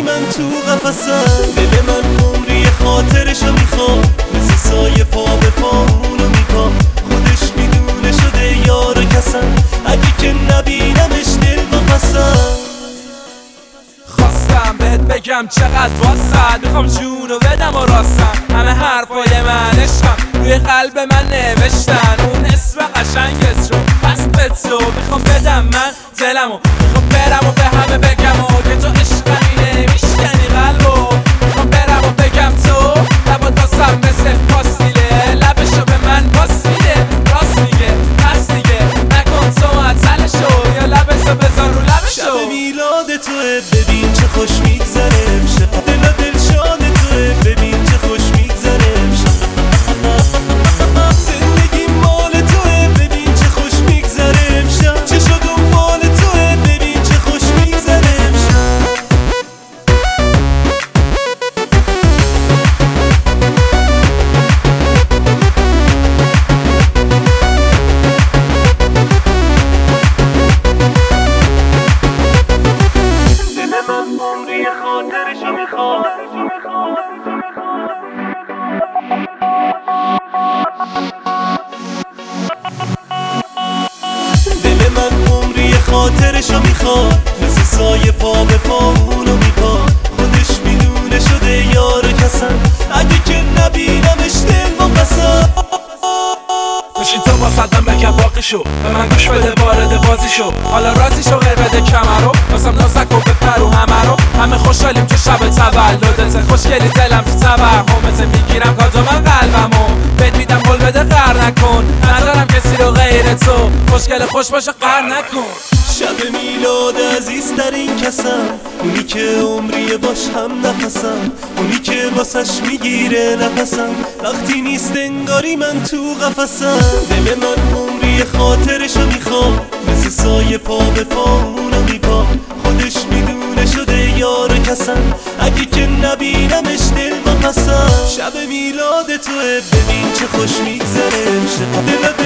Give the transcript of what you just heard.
من تو قفسم. دل من عمری خاطرشو میخواد، مثل سایه پا به پا اونو میپا. خودش میدونه شده یار و کسم، اگه که نبینمش دل با پسم. خواستم بهت بگم چقدر واسد، میخوام جونو بدم و راستم. همه حرفای من عشقم روی قلب من نوشتن، اون اسم قشنگت رو پس به تو میخوام بدم من دلمو. میخوام برم و به همه بگم و که تو عشقمی نمیشکنی قلبو. میخوام برم و بگم تو لبا تاسم مثل پاستیله، لبشو به من باس میده. راست میگه پس دیگه نکن تو معطلشو، یا لبشو بذار رو لبشو. شب میلاد توه ببین چه خوش میگذره امشب، دل و دل شاد توه ببین چه خوش میگذره امشب. زندگی مال توه ببین چه خوش میگذره امشب، چه شد اون مال توه ببین چه خوش میگذره امشب. دل من عمری خاطرشو میخواد، دل من عمری خاطرشو میخواد، مثل سایه پا به پا اونو میپا. خودش میدونه شده یار و کسم، اگه که نبینمش دل با قسم. بشین تو با صدم بگم باقی شو، به من گوش بده وارد بازی شو. حالا رازی شو غیر بده کمرو، واسم نازک و بپرو همه رو. همه خوشحالیم تو شب تولدت، خوشگلی دلم تو توهمت. میگیرم کادو من قلبمو بهت میدم، قول بده قهر نکن. ندارم کسی رو غیر تو، خوشگل خوش باشه قهر نکن. شب میلاد عزیزترین کسم، اونی که عمری باش هم نفسم، اونی که واسش میگیره نفسم وقتی نیست انگاری من تو قفسم. دل من عمری خاطرشو میخواد، مثل سایه پا به پا اونو میپا. خودش میدونه شده یار کسم، اگه که نبینمش دل با قسم. شب میلاد توه ببین چه خوش میگذره امشب،